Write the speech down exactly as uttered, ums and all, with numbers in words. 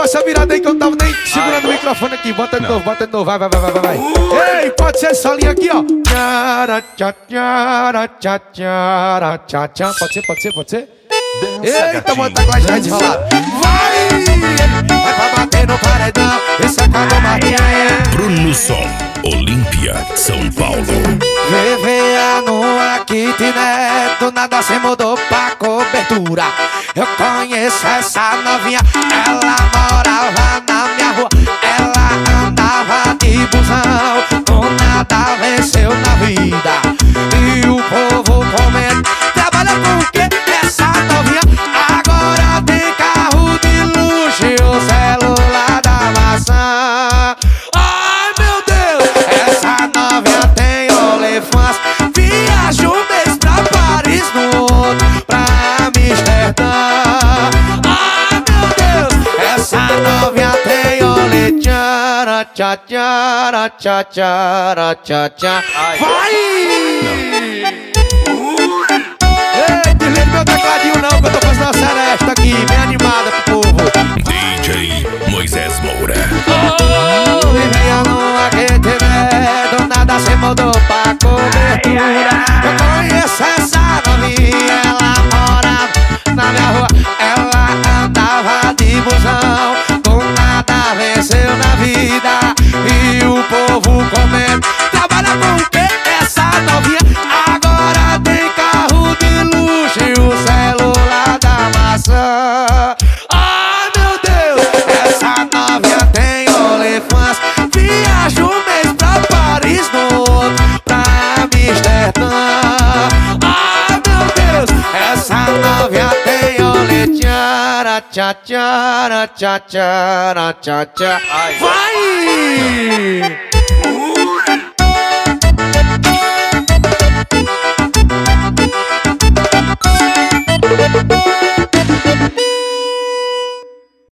toma essa virada aí que eu não tava nem segurando o microfone aqui. Bota de novo, bota de novo, vai, vai, vai, vai, vai. Ei, pode ser essa linha aqui, ó. Tchara, tchá, tchara, tchá, tchara, tchá, tchá. Pode ser, pode ser, pode ser? Eita, bota a classe desenrolada. Vai! Vai pra bater no paredão, esse acabou Martinha. Bruno Som, Olímpia, São Paulo. V V A no kitnet, do nada se mudou pra cobertura. Eu conheço essa novinha, ela morava na minha rua. Ela andava de busão, com nada venceu na vida. E o povo comenta, trabalha com o quê? Essa novinha agora tem carro de luxo e o celular da maçã. Ai meu Deus, essa novinha tem OnlyFans. Viaja um mês pra Paris, no outro pra Amsterdã. Ai meu Deus, essa novinha tem OnlyFans. Tchá, tchá, tchá, tchá, tchá, tchá. Vai! Ei, desliga meu tecladinho não, que eu tô fazendo uma seresta aqui, bem animada pro povo. D J Moisés Moura. Oh, vivia numa kitnet, do nada se mudou pra cobertura. Eu conheço essa novinha, ela morava na minha rua. Ela andava de busão, com nada venceu na vida. E o povo comenta, trabalha com o quê? Essa novinha agora tem carro de luxo e o celular da maçã. Ai meu Deus, essa novinha tem OnlyFans. Viaja um mês pra Paris, no outro pra Amsterdã. Ai meu Deus, essa novinha tem OnlyFans. Tchá, tchá, tchá, tchá, tchá, tchá. Vai!